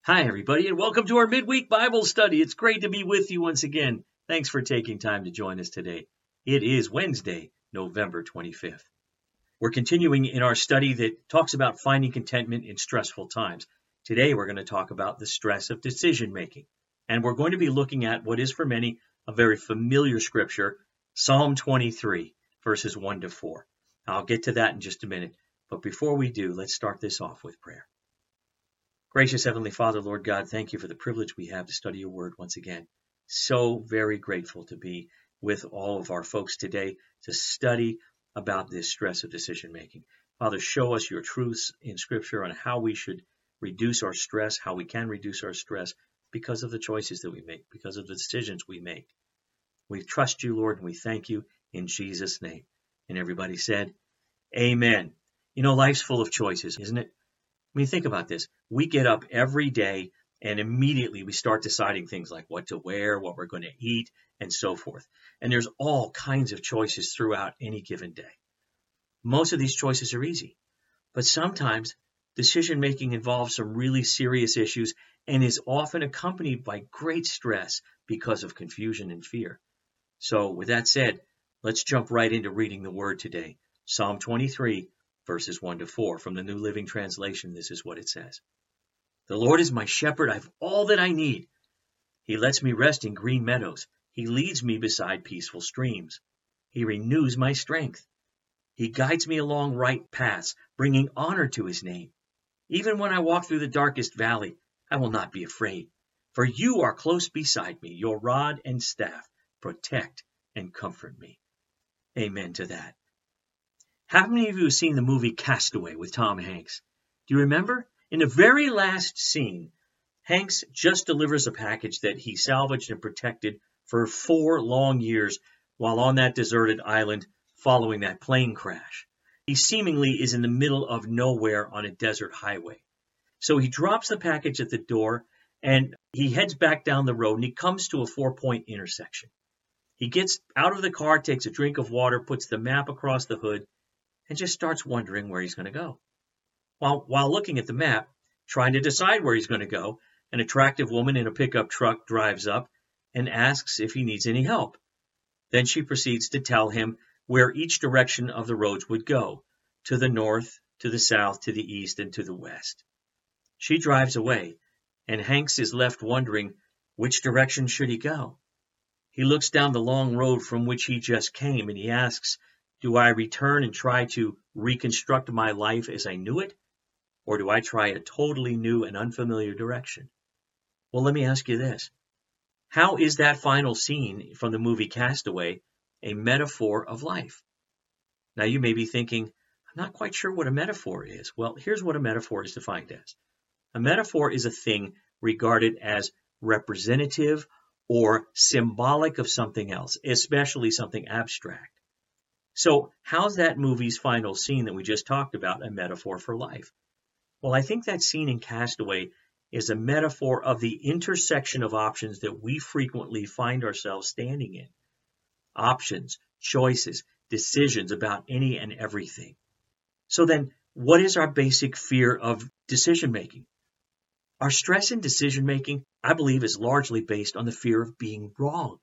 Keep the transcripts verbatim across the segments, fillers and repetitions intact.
Hi, everybody, and welcome to our midweek Bible study. It's great to be with you once again. Thanks for taking time to join us today. It is Wednesday, November twenty-fifth. We're continuing in our study that talks about finding contentment in stressful times. Today, we're going to talk about the stress of decision making. And we're going to be looking at what is for many a very familiar scripture, Psalm twenty-three, verses one to four. I'll get to that in just a minute. But before we do, let's start this off with prayer. Gracious Heavenly Father, Lord God, thank you for the privilege we have to study your word once again. So very grateful to be with all of our folks today to study about this stress of decision making. Father, show us your truths in Scripture on how we should reduce our stress, how we can reduce our stress because of the choices that we make, because of the decisions we make. We trust you, Lord, and we thank you in Jesus' name. And everybody said, Amen. You know, life's full of choices, isn't it? I mean, think about this. We get up every day and immediately we start deciding things like what to wear, what we're going to eat, and so forth. And there's all kinds of choices throughout any given day. Most of these choices are easy, but sometimes decision-making involves some really serious issues and is often accompanied by great stress because of confusion and fear. So with that said, let's jump right into reading the word today. Psalm twenty-three, verses one to four. From the New Living Translation, this is what it says. The Lord is my shepherd. I have all that I need. He lets me rest in green meadows. He leads me beside peaceful streams. He renews my strength. He guides me along right paths, bringing honor to his name. Even when I walk through the darkest valley, I will not be afraid. For you are close beside me. Your rod and staff protect and comfort me. Amen to that. How many of you have seen the movie Castaway with Tom Hanks? Do you remember? In the very last scene, Hanks just delivers a package that he salvaged and protected for four long years while on that deserted island following that plane crash. He seemingly is in the middle of nowhere on a desert highway. So he drops the package at the door and he heads back down the road and he comes to a four-point intersection. He gets out of the car, takes a drink of water, puts the map across the hood, and just starts wondering where he's going to go. While, while looking at the map, trying to decide where he's going to go, an attractive woman in a pickup truck drives up and asks if he needs any help. Then she proceeds to tell him where each direction of the roads would go, to the north, to the south, to the east, and to the west. She drives away, and Hanks is left wondering which direction should he go. He looks down the long road from which he just came, and he asks, do I return and try to reconstruct my life as I knew it? Or do I try a totally new and unfamiliar direction? Well, let me ask you this. How is that final scene from the movie Castaway a metaphor of life? Now, you may be thinking, I'm not quite sure what a metaphor is. Well, here's what a metaphor is defined as. A metaphor is a thing regarded as representative or symbolic of something else, especially something abstract. So how's that movie's final scene that we just talked about a metaphor for life? Well, I think that scene in Castaway is a metaphor of the intersection of options that we frequently find ourselves standing in. Options, choices, decisions about any and everything. So then, what is our basic fear of decision making? Our stress in decision making, I believe, is largely based on the fear of being wrong.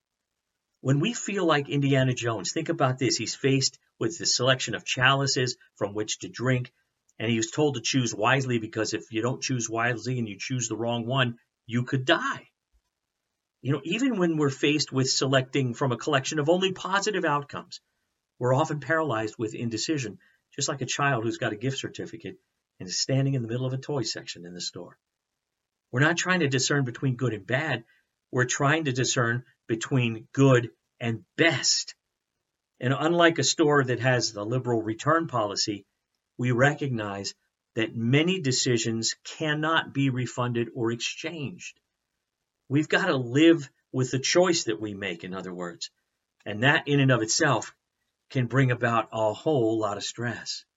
When we feel like Indiana Jones, think about this. He's faced with the selection of chalices from which to drink, and he was told to choose wisely because if you don't choose wisely and you choose the wrong one, you could die. You know, even when we're faced with selecting from a collection of only positive outcomes, we're often paralyzed with indecision, just like a child who's got a gift certificate and is standing in the middle of a toy section in the store. We're not trying to discern between good and bad. We're trying to discern between good and best. And unlike a store that has the liberal return policy, we recognize that many decisions cannot be refunded or exchanged. We've got to live with the choice that we make, in other words. And that in and of itself can bring about a whole lot of stress.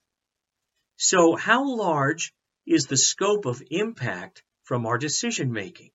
So how large is the scope of impact from our decision making?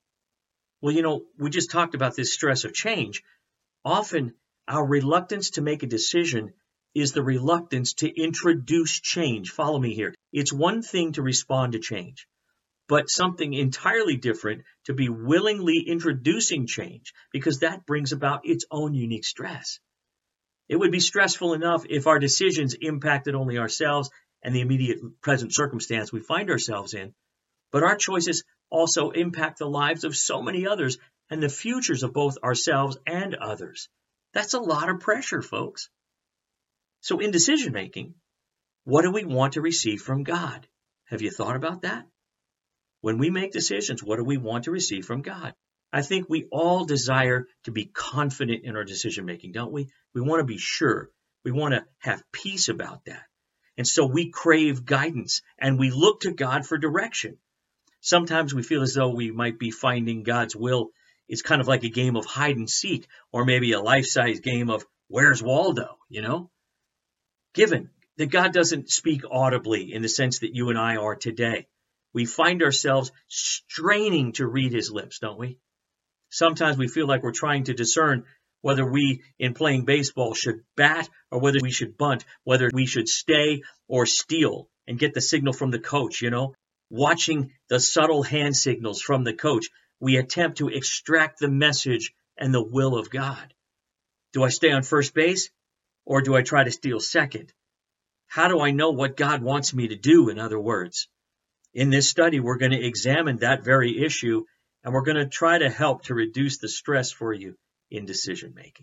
Well, you know, we just talked about this stress of change. Often, our reluctance to make a decision is the reluctance to introduce change. Follow me here. It's one thing to respond to change. but something entirely different to be willingly introducing change, because that brings about its own unique stress. It would be stressful enough if our decisions impacted only ourselves and the immediate present circumstance we find ourselves in, but our choices also impact the lives of so many others and the futures of both ourselves and others. That's a lot of pressure, folks. So in decision making, what do we want to receive from God? Have you thought about that? When we make decisions, what do we want to receive from God? I think we all desire to be confident in our decision making, don't we? We want to be sure. We want to have peace about that. And so we crave guidance and we look to God for direction. Sometimes we feel as though we might be finding God's will. It's kind of like a game of hide and seek, or maybe a life-size game of Where's Waldo, you know? Given that God doesn't speak audibly in the sense that you and I are today, we find ourselves straining to read his lips, don't we? Sometimes we feel like we're trying to discern whether we, in playing baseball, should bat or whether we should bunt, whether we should stay or steal and get the signal from the coach, you know? Watching the subtle hand signals from the coach, we attempt to extract the message and the will of God. Do I stay on first base or do I try to steal second? How do I know what God wants me to do, in other words? In this study, we're going to examine that very issue, and we're going to try to help to reduce the stress for you in decision making.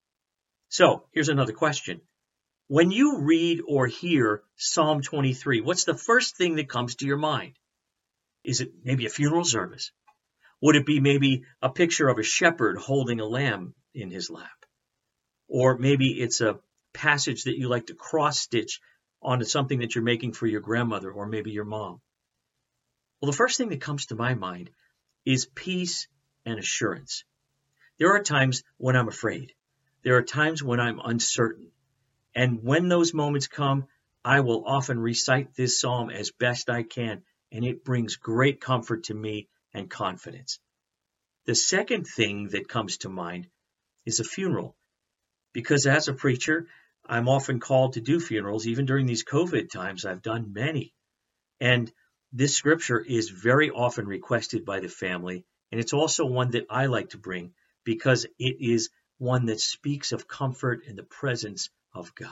So here's another question. When you read or hear Psalm twenty-three, what's the first thing that comes to your mind? Is it maybe a funeral service? Would it be maybe a picture of a shepherd holding a lamb in his lap? Or maybe it's a passage that you like to cross-stitch onto something that you're making for your grandmother or maybe your mom. Well, the first thing that comes to my mind is peace and assurance. There are times when I'm afraid. There are times when I'm uncertain. And when those moments come, I will often recite this psalm as best I can, and it brings great comfort to me and confidence. The second thing that comes to mind is a funeral, because as a preacher, I'm often called to do funerals. Even during these COVID times, I've done many. And this scripture is very often requested by the family, and it's also one that I like to bring because it is one that speaks of comfort in the presence of God.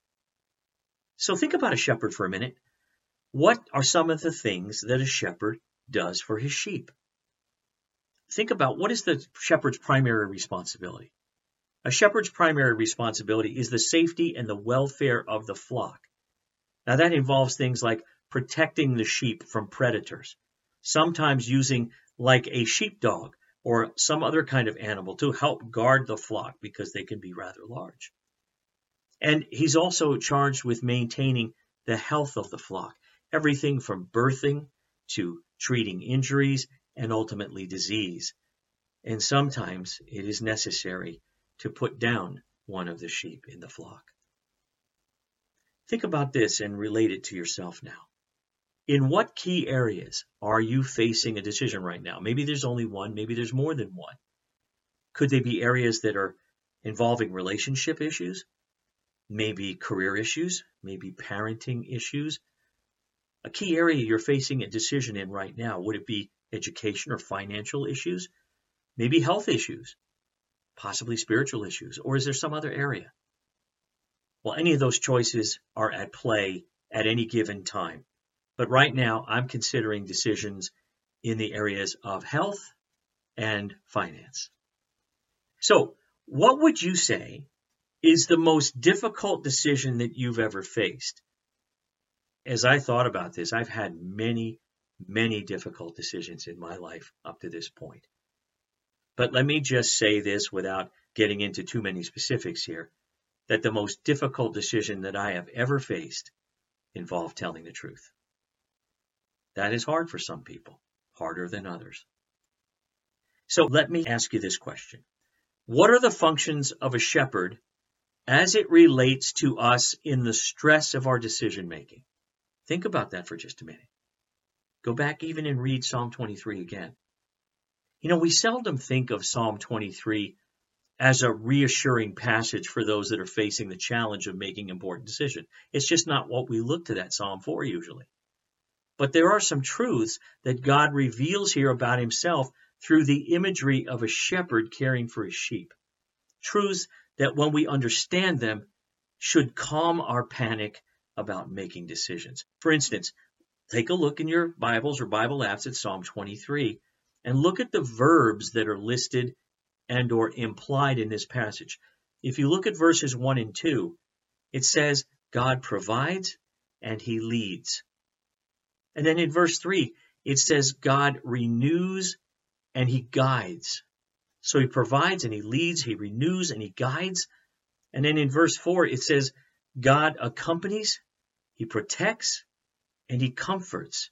So think about a shepherd for a minute. What are some of the things that a shepherd does for his sheep? Think about what is the shepherd's primary responsibility. A shepherd's primary responsibility is the safety and the welfare of the flock. Now that involves things like protecting the sheep from predators, sometimes using like a sheepdog or some other kind of animal to help guard the flock because they can be rather large. And he's also charged with maintaining the health of the flock, everything from birthing to treating injuries and ultimately disease. And sometimes it is necessary to put down one of the sheep in the flock. Think about this and relate it to yourself now. In what key areas are you facing a decision right now? Maybe there's only one, maybe there's more than one. Could they be areas that are involving relationship issues? Maybe career issues, maybe parenting issues. A key area you're facing a decision in right now, would it be education or financial issues? Maybe health issues, possibly spiritual issues, or is there some other area? Well, any of those choices are at play at any given time. But right now, I'm considering decisions in the areas of health and finance. So, what would you say is the most difficult decision that you've ever faced? As I thought about this, I've had many, many difficult decisions in my life up to this point. But let me just say this without getting into too many specifics here, that the most difficult decision that I have ever faced involved telling the truth. That is hard for some people, harder than others. So let me ask you this question. What are the functions of a shepherd as it relates to us in the stress of our decision making? Think about that for just a minute. Go back even and read Psalm twenty-three again. You know, we seldom think of Psalm twenty-three as a reassuring passage for those that are facing the challenge of making important decisions. It's just not what we look to that psalm for usually. But there are some truths that God reveals here about himself through the imagery of a shepherd caring for his sheep. Truths that when we understand them should calm our panic about making decisions. For instance, take a look in your Bibles or Bible apps at Psalm twenty-three and look at the verbs that are listed and or implied in this passage. If you look at verses one and two, it says God provides and he leads. And then in verse three, it says God renews and he guides. So he provides and he leads, he renews and he guides. And then in verse four, it says God accompanies, he protects, and he comforts.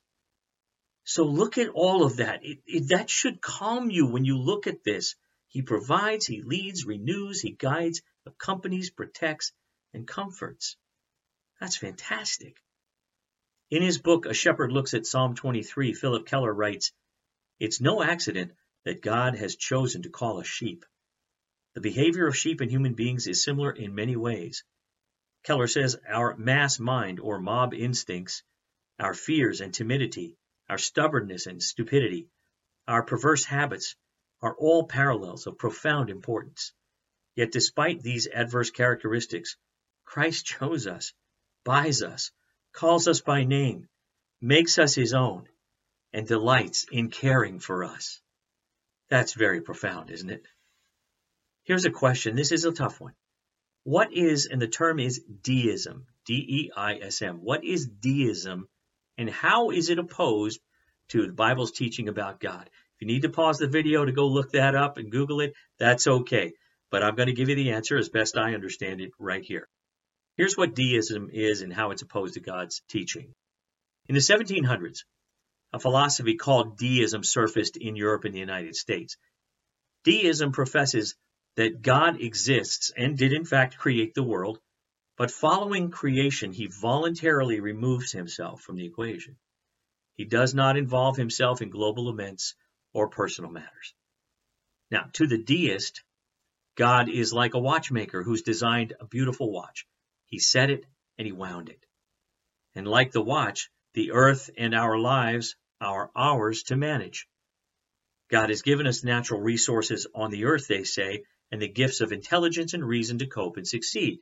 So look at all of that. It, it, that should calm you when you look at this. He provides, he leads, renews, he guides, accompanies, protects, and comforts. That's fantastic. In his book, A Shepherd Looks at Psalm twenty-three, Philip Keller writes, "It's no accident that God has chosen to call us sheep. The behavior of sheep and human beings is similar in many ways. Keller says our mass mind or mob instincts, our fears and timidity, our stubbornness and stupidity, our perverse habits are all parallels of profound importance. Yet despite these adverse characteristics, Christ chose us, buys us, calls us by name, makes us his own, and delights in caring for us." That's very profound, isn't it? Here's a question. This is a tough one. What is, and the term is deism, D E I S M. What is deism, and how is it opposed to the Bible's teaching about God? If you need to pause the video to go look that up and Google it, that's okay. But I'm going to give you the answer as best I understand it right here. Here's what deism is and how it's opposed to God's teaching. In the seventeen hundreds, a philosophy called deism surfaced in Europe and the United States. Deism professes that God exists and did in fact create the world, but following creation, he voluntarily removes himself from the equation. He does not involve himself in global events or personal matters. Now, to the deist, God is like a watchmaker who's designed a beautiful watch. He set it and he wound it. And like the watch, the earth and our lives are ours to manage. God has given us natural resources on the earth, they say, and the gifts of intelligence and reason to cope and succeed.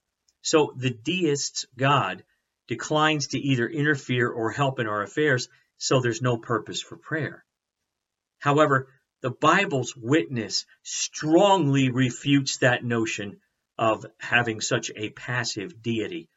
So the deist's God declines to either interfere or help in our affairs, so there's no purpose for prayer. However, the Bible's witness strongly refutes that notion of having such a passive deity.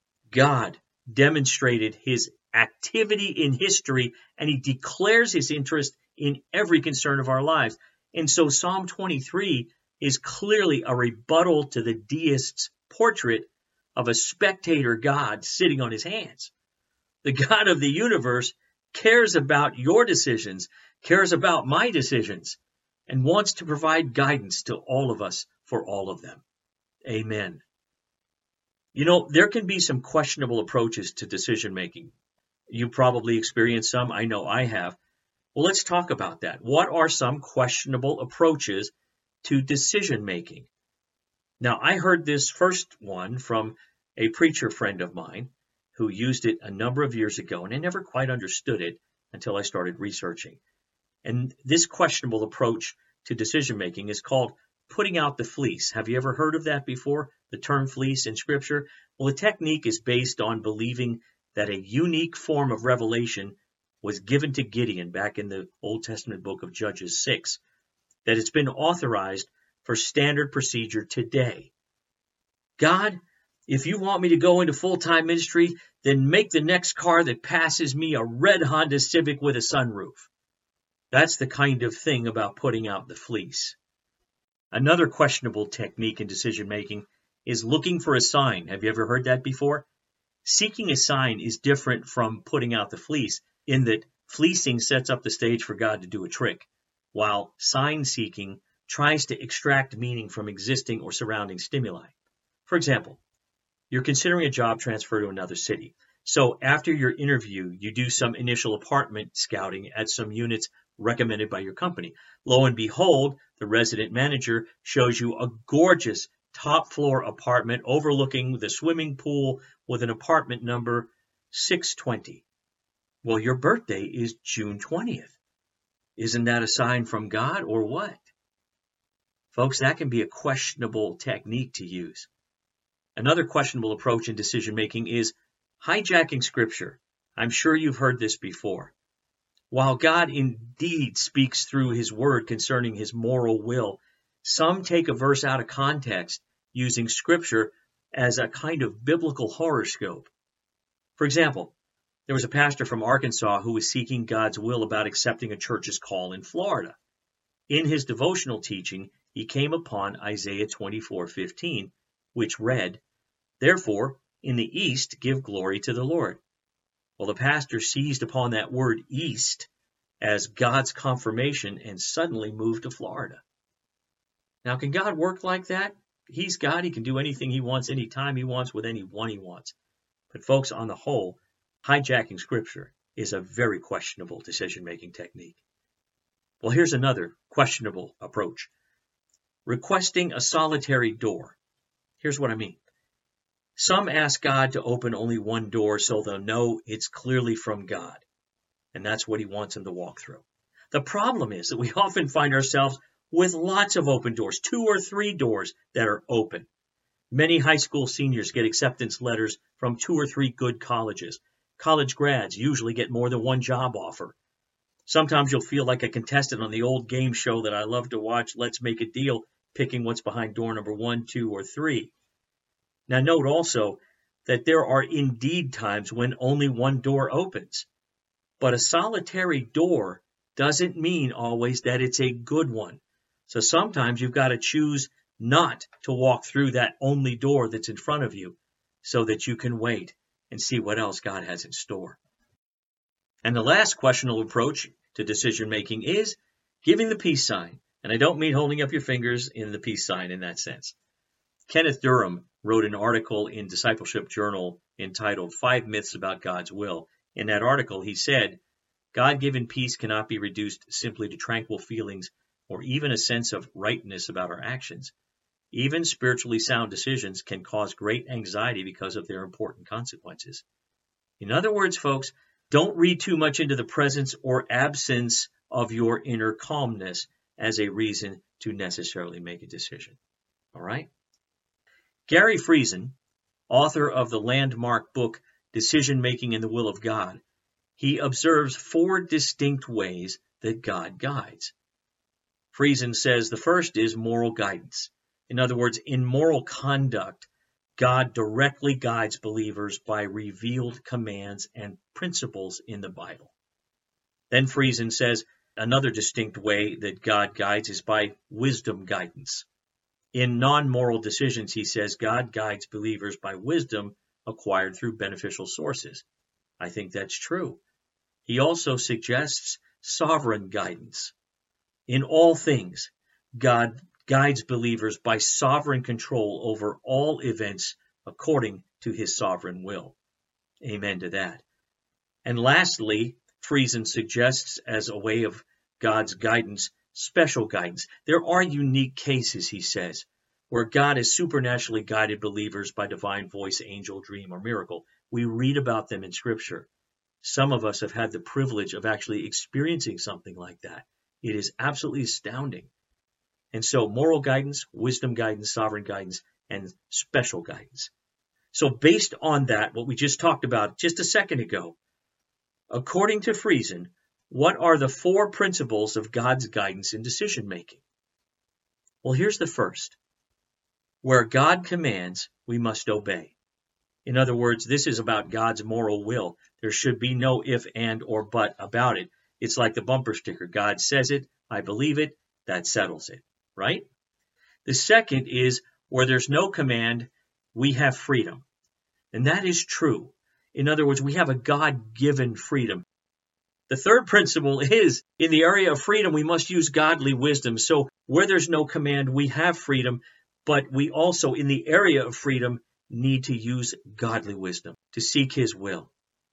God demonstrated his activity in history, and he declares his interest in every concern of our lives. And so Psalm twenty-three is clearly a rebuttal to the deist's portrait of a spectator God sitting on his hands. The God of the universe cares about your decisions, cares about my decisions, and wants to provide guidance to all of us for all of them. Amen. You know, there can be some questionable approaches to decision making. You probably experienced some. I know I have. Well, let's talk about that. What are some questionable approaches to decision making? Now, I heard this first one from a preacher friend of mine who used it a number of years ago, and I never quite understood it until I started researching. And this questionable approach to decision making is called putting out the fleece. Have you ever heard of that before? The term fleece in Scripture? Well, the technique is based on believing that a unique form of revelation was given to Gideon back in the Old Testament book of Judges six, that it's been authorized for standard procedure today. God, if you want me to go into full-time ministry, then make the next car that passes me a red Honda Civic with a sunroof. That's the kind of thing about putting out the fleece. Another questionable technique in decision-making is looking for a sign. Have you ever heard that before? Seeking a sign is different from putting out the fleece in that fleecing sets up the stage for God to do a trick, while sign-seeking tries to extract meaning from existing or surrounding stimuli. For example, you're considering a job transfer to another city. So after your interview, you do some initial apartment scouting at some units recommended by your company. Lo and behold, the resident manager shows you a gorgeous top floor apartment overlooking the swimming pool with an apartment number six twenty. Well, your birthday is June twentieth. Isn't that a sign from God or what? Folks, that can be a questionable technique to use. Another questionable approach in decision making is hijacking Scripture. I'm sure you've heard this before. While God indeed speaks through His Word concerning His moral will, some take a verse out of context using Scripture as a kind of biblical horoscope. For example, there was a pastor from Arkansas who was seeking God's will about accepting a church's call in Florida. In his devotional teaching, he came upon Isaiah twenty-four fifteen, which read, "Therefore, in the east give glory to the Lord." Well, the pastor seized upon that word east as God's confirmation and suddenly moved to Florida. Now, can God work like that? He's God. He can do anything He wants, anytime He wants, with anyone He wants. But folks, on the whole, hijacking Scripture is a very questionable decision-making technique. Well, here's another questionable approach. Requesting a solitary door. Here's what I mean. Some ask God to open only one door so they'll know it's clearly from God, and that's what He wants them to walk through. The problem is that we often find ourselves with lots of open doors, two or three doors that are open. Many high school seniors get acceptance letters from two or three good colleges. College grads usually get more than one job offer. Sometimes you'll feel like a contestant on the old game show that I love to watch, Let's Make a Deal, picking what's behind door number one, two, or three. Now note also that there are indeed times when only one door opens. But a solitary door doesn't mean always that it's a good one. So sometimes you've got to choose not to walk through that only door that's in front of you so that you can wait and see what else God has in store. And the last questionable approach to decision making is giving the peace sign. And I don't mean holding up your fingers in the peace sign in that sense. Kenneth Durham wrote an article in Discipleship Journal entitled Five Myths About God's Will. In that article, he said, God-given peace cannot be reduced simply to tranquil feelings or even a sense of rightness about our actions. Even spiritually sound decisions can cause great anxiety because of their important consequences. In other words, folks, don't read too much into the presence or absence of your inner calmness as a reason to necessarily make a decision. All right? Gary Friesen, author of the landmark book Decision Making in the Will of God, he observes four distinct ways that God guides. Friesen says the first is moral guidance. In other words, in moral conduct, God directly guides believers by revealed commands and principles in the Bible. Then Friesen says another distinct way that God guides is by wisdom guidance. In non-moral decisions, he says, God guides believers by wisdom acquired through beneficial sources. I think that's true. He also suggests sovereign guidance. In all things, God guides believers by sovereign control over all events according to His sovereign will. Amen to that. And lastly, Friesen suggests as a way of God's guidance, special guidance. There are unique cases, he says, where God has supernaturally guided believers by divine voice, angel, dream, or miracle. We read about them in Scripture. Some of us have had the privilege of actually experiencing something like that. It is absolutely astounding. And so moral guidance, wisdom guidance, sovereign guidance, and special guidance. So based on that, what we just talked about just a second ago, according to Friesen, what are the four principles of God's guidance in decision making? Well, here's the first. Where God commands, we must obey. In other words, this is about God's moral will. There should be no if, and, or but about it. It's like the bumper sticker. God says it, I believe it, that settles it, right? The second is where there's no command, we have freedom. And that is true. In other words, we have a God-given freedom. The third principle is in the area of freedom, we must use godly wisdom. So where there's no command, we have freedom, but we also, in the area of freedom, need to use godly wisdom to seek His will.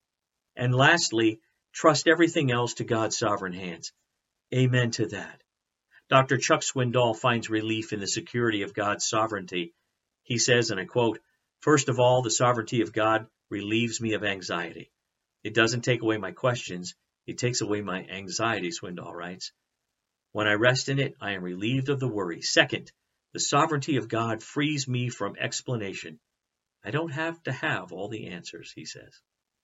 And lastly, trust everything else to God's sovereign hands. Amen to that. Doctor Chuck Swindoll finds relief in the security of God's sovereignty. He says, and I quote, "First of all, the sovereignty of God relieves me of anxiety. It doesn't take away my questions. It takes away my anxiety, Swindoll writes. When I rest in it, I am relieved of the worry. Second, the sovereignty of God frees me from explanation. I don't have to have all the answers, he says.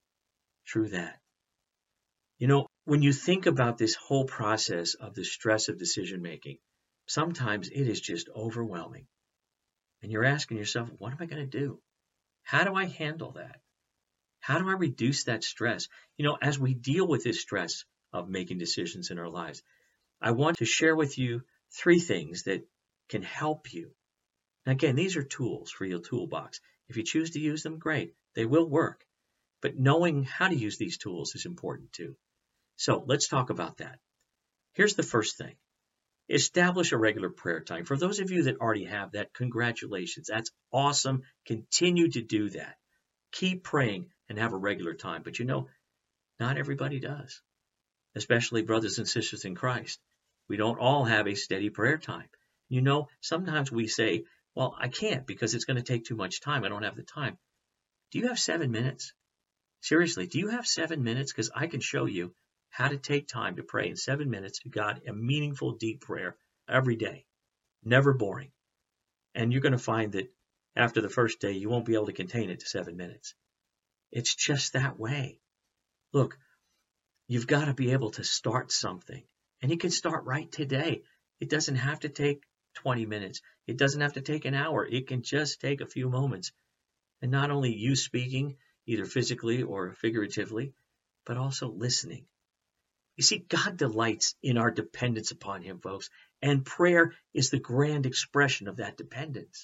True that. You know, when you think about this whole process of the stress of decision making, sometimes it is just overwhelming. And you're asking yourself, what am I going to do? How do I handle that? How do I reduce that stress? You know, as we deal with this stress of making decisions in our lives, I want to share with you three things that can help you. Now, again, these are tools for your toolbox. If you choose to use them, great. They will work. But knowing how to use these tools is important too. So let's talk about that. Here's the first thing. Establish a regular prayer time. For those of you that already have that, congratulations. That's awesome. Continue to do that. Keep praying and have a regular time. But you know, not everybody does, especially brothers and sisters in Christ. We don't all have a steady prayer time. You know, sometimes we say, well, I can't because it's going to take too much time. I don't have the time. Do you have seven minutes? Seriously, do you have seven minutes? Because I can show you how to take time to pray in seven minutes to God, a meaningful, deep prayer every day. Never boring. And you're going to find that after the first day, you won't be able to contain it to seven minutes. It's just that way. Look, you've got to be able to start something. And you can start right today. It doesn't have to take twenty minutes. It doesn't have to take an hour. It can just take a few moments. And not only you speaking, either physically or figuratively, but also listening. You see, God delights in our dependence upon him, folks, and prayer is the grand expression of that dependence.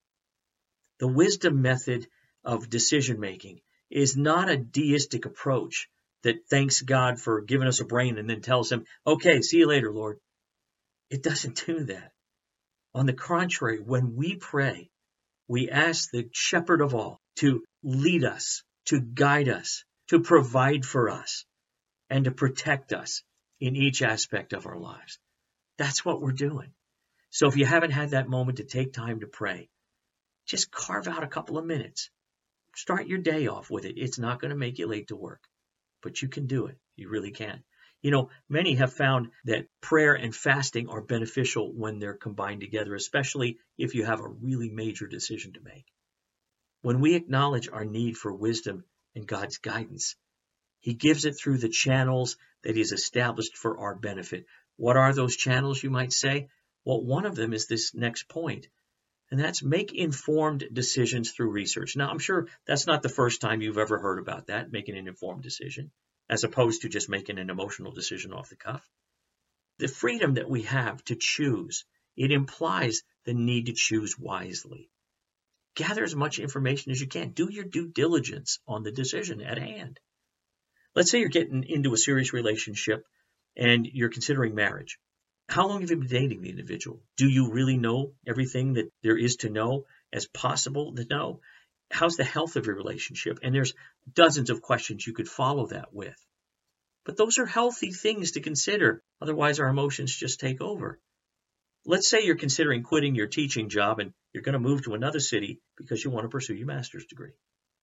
The wisdom method of decision-making is not a deistic approach that thanks God for giving us a brain and then tells him, okay, see you later, Lord. It doesn't do that. On the contrary, when we pray, we ask the shepherd of all to lead us, to guide us, to provide for us, and to protect us in each aspect of our lives. That's what we're doing. So if you haven't had that moment to take time to pray, just carve out a couple of minutes. Start your day off with it. It's not going to make you late to work, but you can do it. You really can. You know, many have found that prayer and fasting are beneficial when they're combined together, especially if you have a really major decision to make. When we acknowledge our need for wisdom and God's guidance, he gives it through the channels that he's established for our benefit. What are those channels, you might say? Well, one of them is this next point, and that's make informed decisions through research. Now, I'm sure that's not the first time you've ever heard about that, making an informed decision, as opposed to just making an emotional decision off the cuff. The freedom that we have to choose, it implies the need to choose wisely. Gather as much information as you can. Do your due diligence on the decision at hand. Let's say you're getting into a serious relationship and you're considering marriage. How long have you been dating the individual? Do you really know everything that there is to know as possible to know? How's the health of your relationship? And there's dozens of questions you could follow that with. But those are healthy things to consider. Otherwise, our emotions just take over. Let's say you're considering quitting your teaching job and you're going to move to another city because you want to pursue your master's degree.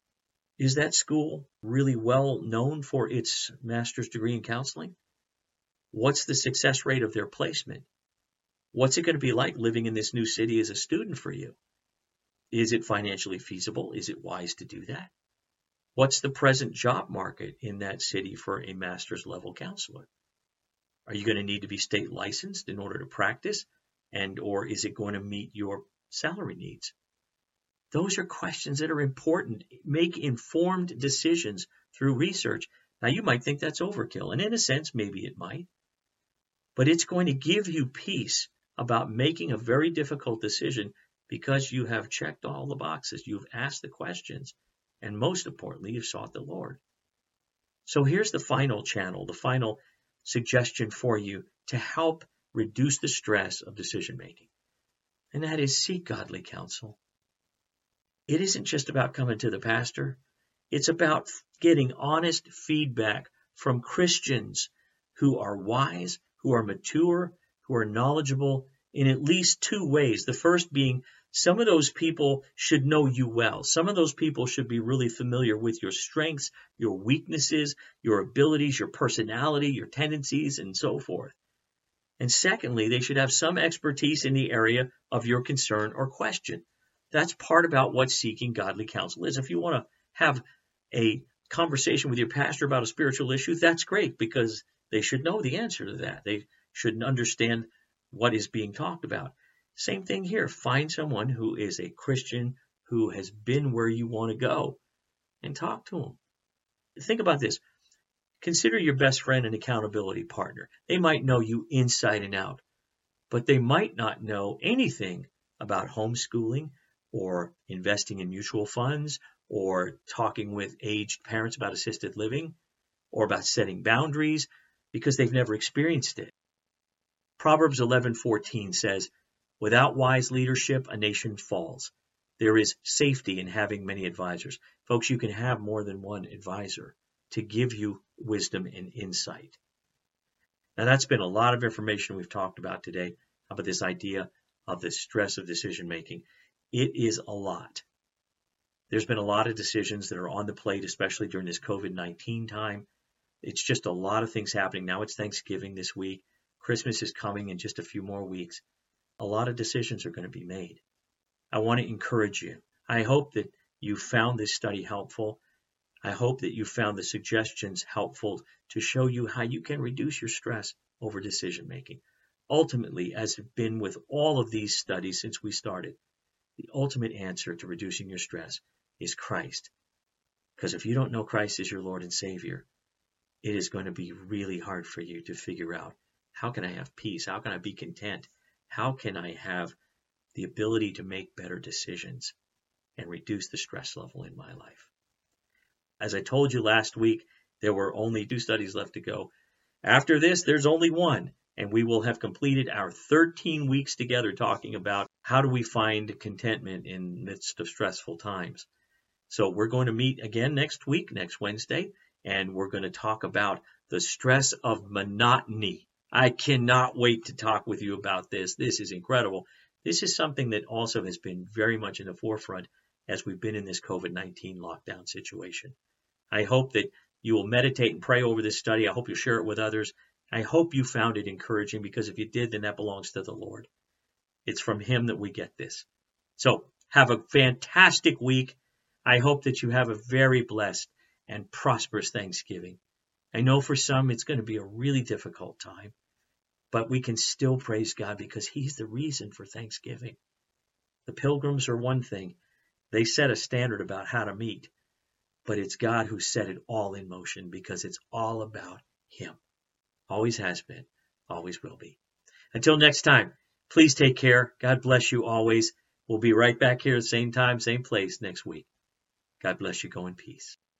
Is that school really well known for its master's degree in counseling? What's the success rate of their placement? What's it going to be like living in this new city as a student for you? Is it financially feasible? Is it wise to do that? What's the present job market in that city for a master's level counselor? Are you going to need to be state licensed in order to practice? And or is it going to meet your salary needs? Those are questions that are important. Make informed decisions through research. Now, you might think that's overkill, and in a sense, maybe it might. But it's going to give you peace about making a very difficult decision because you have checked all the boxes. You've asked the questions, and most importantly, you've sought the Lord. So here's the final channel, the final suggestion for you to help reduce the stress of decision making. And that is seek godly counsel. It isn't just about coming to the pastor. It's about getting honest feedback from Christians who are wise, who are mature, who are knowledgeable in at least two ways. The first being Some of those people should know you well. Some of those people should be really familiar with your strengths, your weaknesses, your abilities, your personality, your tendencies, and so forth. And secondly, they should have some expertise in the area of your concern or question. That's part about what seeking godly counsel is. If you want to have a conversation with your pastor about a spiritual issue, that's great, because they should know the answer to that. They should understand what is being talked about. Same thing here. Find someone who is a Christian, who has been where you want to go, and talk to them. Think about this. Consider your best friend an accountability partner. They might know you inside and out, but they might not know anything about homeschooling or investing in mutual funds or talking with aged parents about assisted living or about setting boundaries, because they've never experienced it. Proverbs eleven fourteen says, "Without wise leadership, a nation falls. There is safety in having many advisors." Folks, you can have more than one advisor to give you wisdom and insight. Now, that's been a lot of information we've talked about today about this idea of the stress of decision making. It is a lot. There's been a lot of decisions that are on the plate, especially during this COVID nineteen time. It's just a lot of things happening. Now it's Thanksgiving this week. Christmas is coming in just a few more weeks. A lot of decisions are going to be made. I want to encourage you. I hope that you found this study helpful. I hope that you found the suggestions helpful to show you how you can reduce your stress over decision making. Ultimately, as has been with all of these studies since we started, the ultimate answer to reducing your stress is Christ. Because if you don't know Christ as your Lord and Savior, it is going to be really hard for you to figure out, how can I have peace? How can I be content? How can I have the ability to make better decisions and reduce the stress level in my life? As I told you last week, there were only two studies left to go. After this, there's only one, and we will have completed our thirteen weeks together talking about how do we find contentment in the midst of stressful times. So we're going to meet again next week, next Wednesday, and we're going to talk about the stress of monotony. I cannot wait to talk with you about this. This is incredible. This is something that also has been very much in the forefront as we've been in this COVID nineteen lockdown situation. I hope that you will meditate and pray over this study. I hope you'll share it with others. I hope you found it encouraging, because if you did, then that belongs to the Lord. It's from Him that we get this. So have a fantastic week. I hope that you have a very blessed and prosperous Thanksgiving. I know for some it's going to be a really difficult time, but we can still praise God because He's the reason for Thanksgiving. The pilgrims are one thing. They set a standard about how to meet, but it's God who set it all in motion, because it's all about Him. Always has been, always will be. Until next time, please take care. God bless you always. We'll be right back here at the same time, same place next week. God bless you. Go in peace.